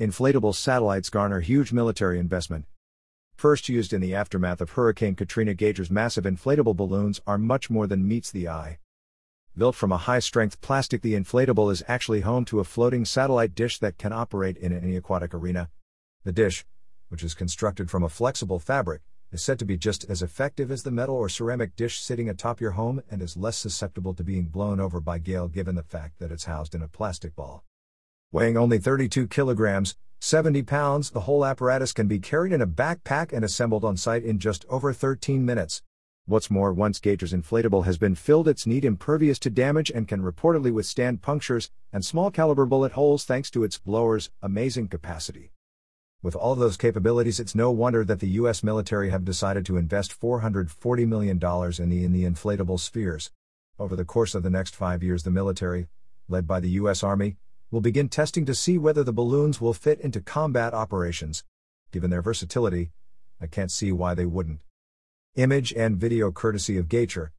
Inflatable satellites garner huge military investment. First used in the aftermath of Hurricane Katrina, Gator's massive inflatable balloons are much more than meets the eye. Built from a high-strength plastic, the inflatable is actually home to a floating satellite dish that can operate in any aquatic arena. The dish, which is constructed from a flexible fabric, is said to be just as effective as the metal or ceramic dish sitting atop your home and is less susceptible to being blown over by gale given the fact that it's housed in a plastic ball. Weighing only 32 kilograms, 70 pounds, the whole apparatus can be carried in a backpack and assembled on site in just over 13 minutes. What's more, once Gator's inflatable has been filled, it's NEAT impervious to damage and can reportedly withstand punctures and small caliber bullet holes thanks to its blower's amazing capacity. With all those capabilities, it's no wonder that the US military have decided to invest $440 million in the inflatable spheres. Over the course of the next 5 years, the military, led by the US Army, will begin testing to see whether the balloons will fit into combat operations. Given their versatility, I can't see why they wouldn't. Image and video courtesy of Gator.